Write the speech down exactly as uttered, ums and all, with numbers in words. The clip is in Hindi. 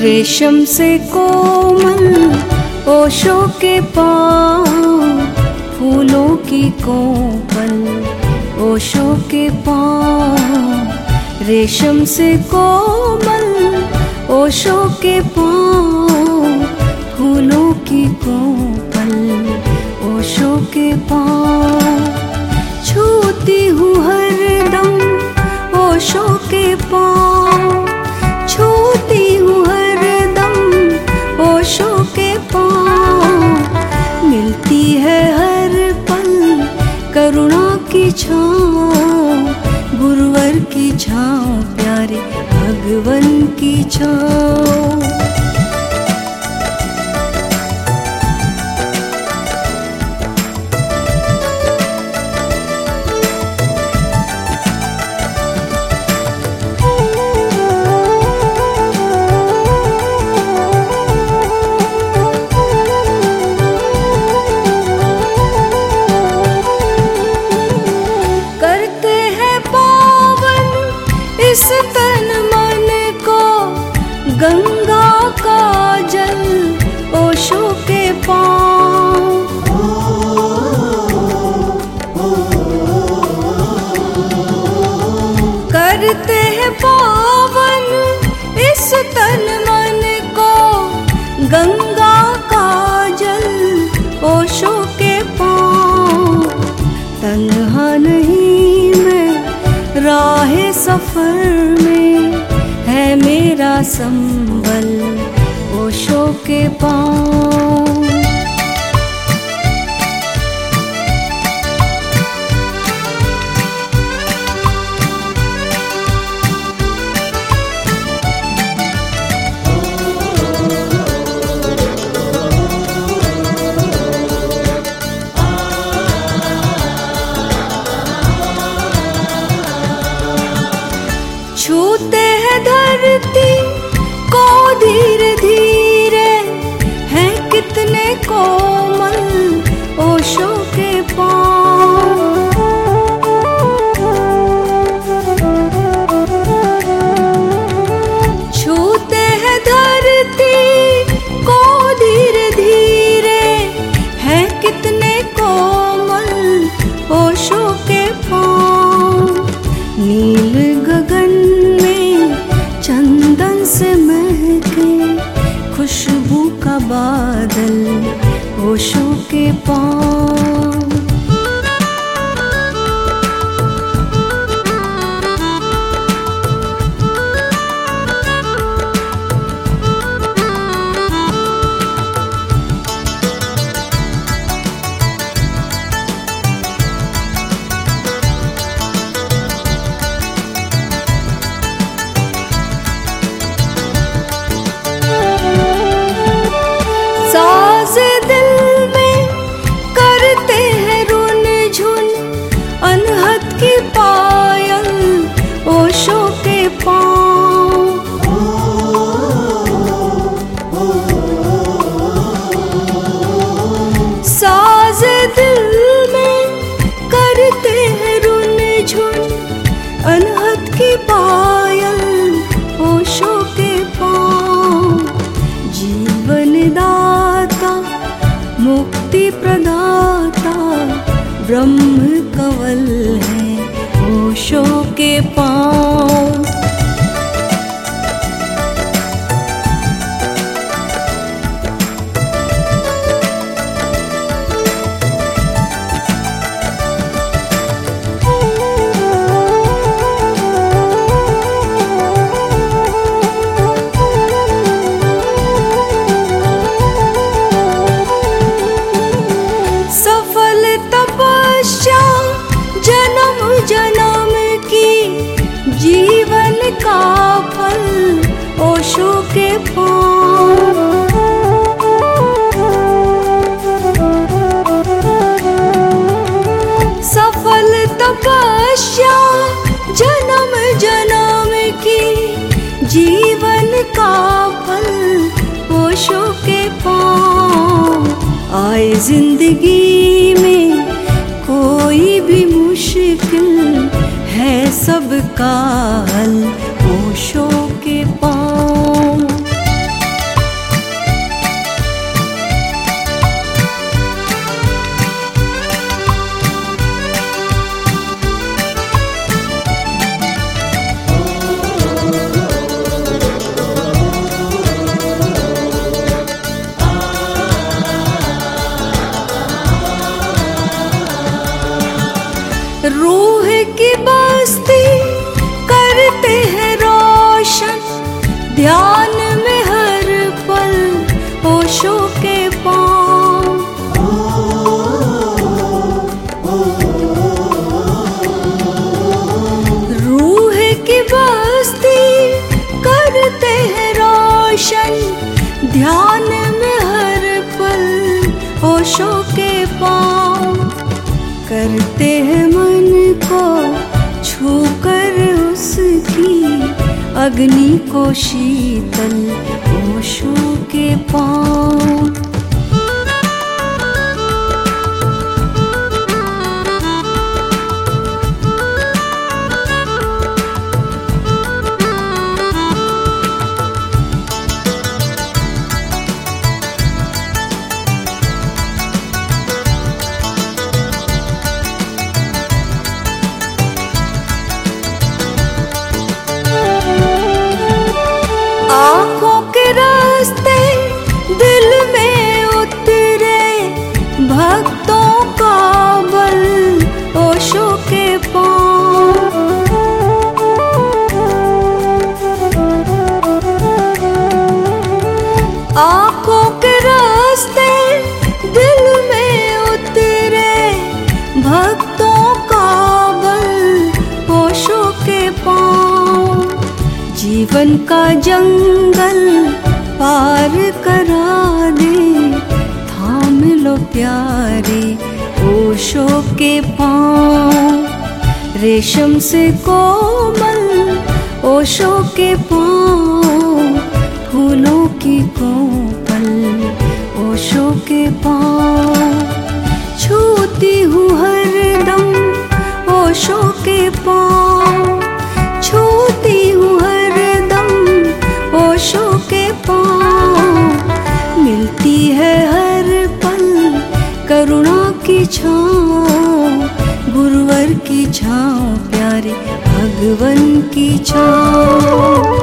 रेशम से कोमल ओशो के पाँव, फूलों की कोमल ओशो के पाँव। रेशम से कोमल ओशो के पाँव, फूलों की कोमल ओशो के पाँव। छूती हूँ हरदम ओशो के पाँव, छूती हूँ हरदम ओशो के पाँव। मिलती है हर पल करुणा की छाँव, गुरुवर की छाँव, प्यारे भगवन की छाँव। इस तन मन को गंगा का जल ओशो के पाँव। करते हैं पावन इस तन मन को गंगा का जल ओशो के पाँव। तन्हा नहीं मैं राहे सफर में, है मेरा संबल ओशो के पाँव। छूते हैं धरती को धीरे धीरे, हैं कितने कोमल ओशो के पाँव। छूते हैं धरती को धीरे धीरे, हैं कितने कोमल ओशो के पाँव। नील गगन चंदन से महके खुशबू का बादल ओशो के पाँव। साज़े दिल में करते हैं रुन झुन, अनहद की पायल ओशो के पाँव। साज़े दिल में करते हैं रुन झुन, अनहद की पायल ओशो के पाँव। जीवन दाता मुक्ति प्रदाता ब्रह्म कंवल है ओशो के पाँव। जन्म की जीवन का फल ओशो के पाँव। सफल तपस्या जन्म जन्म की जीवन का फल ओशो के पाँव। आए जिंदगी में कोई भी मुश्किल है सबका हल ओशो के पाँव। अग्नि को शीतल ओशो के पाँव। आँखों के रास्ते दिल में उतरे भक्तों का बल ओशो के पाँव। आँखों के रास्ते दिल में उतरे भक्तों का बल ओशो के पाँव। जीवन का जंगल पार करा दे, थाम लो प्यारे ओशो के पाँव। रेशम से कोमल ओशो के पाँव, फूलों की कोमल ओशो के पाँव। छूती हूँ हरदम ओशो के पाँव, छूती हूँ ओशो के पाँव। मिलती है हर पल करुणा की छाँव, गुरुवर की छाँव प्यारे भगवन की छाँव।